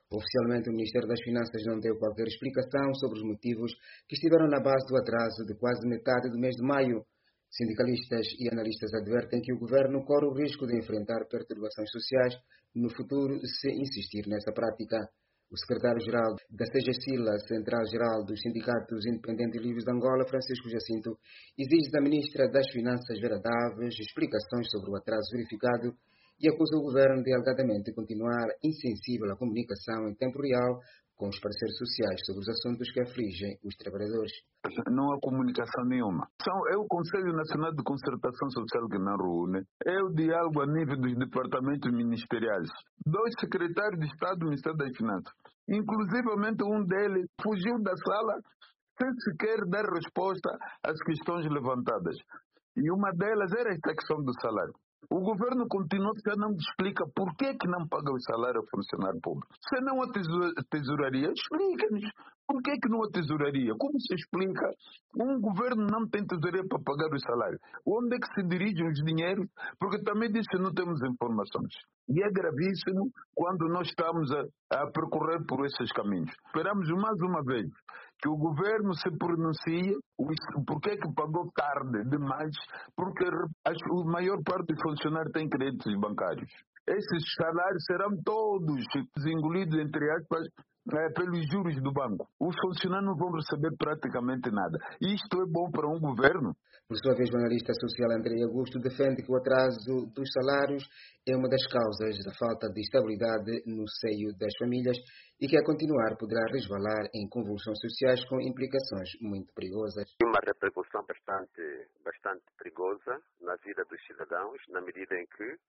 Oficialmente, o Ministério das Finanças não deu qualquer explicação sobre os motivos que estiveram na base do atraso de quase metade do mês de maio. Sindicalistas e analistas advertem que o governo corre o risco de enfrentar perturbações sociais no futuro se insistir nessa prática. O secretário-geral da CGSILA, Central-Geral dos Sindicatos Independentes e Livres de Angola, Francisco Jacinto, exige da ministra das Finanças, Vera Daves, explicações sobre o atraso verificado e acusa o governo de alegadamente continuar insensível à comunicação em tempo real com os parceiros sociais sobre os assuntos que afligem os trabalhadores. Não há comunicação nenhuma. É o Conselho Nacional de Concertação Social que não reúne. É o diálogo a nível dos departamentos ministeriais. 2 secretários de Estado do Ministério das Finanças. Inclusivamente um deles fugiu da sala sem sequer dar resposta às questões levantadas. E uma delas era esta questão do salário. O governo continua a não explica por que não paga o salário ao funcionário público. Se não a tesouraria, explica-nos. Por que não a tesouraria? Como se explica? Um governo não tem tesouraria para pagar o salário. Onde é que se dirigem os dinheiros? Porque também diz que não temos informações. E é gravíssimo quando nós estamos a percorrer por esses caminhos. Esperamos mais uma vez que o governo se pronuncie por que pagou tarde demais, porque a maior parte dos funcionários tem créditos bancários. Esses salários serão todos engolidos, entre aspas, pelos juros do banco. Os funcionários não vão receber praticamente nada. Isto é bom para um governo? Por sua vez, o analista social André Augusto defende que o atraso dos salários é uma das causas da falta de estabilidade no seio das famílias e que, a continuar, poderá resvalar em convulsões sociais com implicações muito perigosas. Uma repercussão bastante perigosa na vida dos cidadãos, na medida em que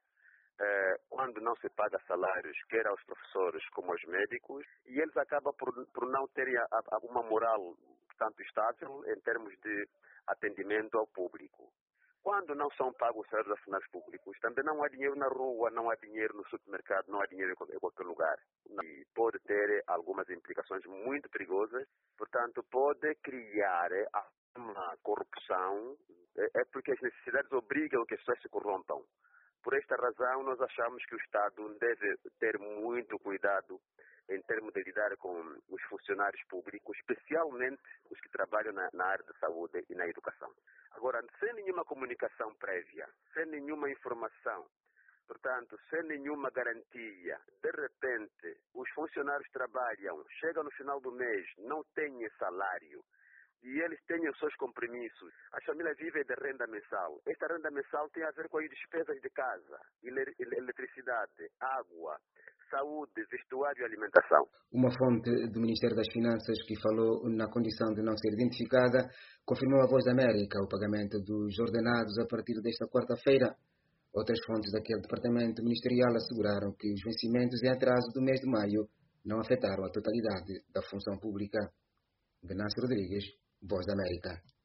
quando não se paga salários, quer aos professores como aos médicos, e eles acabam por não terem uma moral tanto estável em termos de atendimento ao público. Quando não são pagos os salários funcionários públicos, também não há dinheiro na rua, não há dinheiro no supermercado, não há dinheiro em qualquer lugar. E pode ter algumas implicações muito perigosas, portanto, pode criar uma corrupção, porque as necessidades obrigam que as pessoas se corrompam. Por esta razão, nós achamos que o Estado deve ter muito cuidado em termos de lidar com os funcionários públicos, especialmente os que trabalham na área da saúde e na educação. Agora, sem nenhuma comunicação prévia, sem nenhuma informação, portanto, sem nenhuma garantia, de repente, os funcionários trabalham, chegam no final do mês, não têm salário, e eles têm os seus compromissos. As famílias vivem de renda mensal. Esta renda mensal tem a ver com as despesas de casa, eletricidade, água, saúde, vestuário e alimentação. Uma fonte do Ministério das Finanças que falou na condição de não ser identificada confirmou à Voz da América o pagamento dos ordenados a partir desta quarta-feira. Outras fontes daquele departamento ministerial asseguraram que os vencimentos em atraso do mês de maio não afetaram a totalidade da função pública. Venâncio Rodrigues, Voz da América.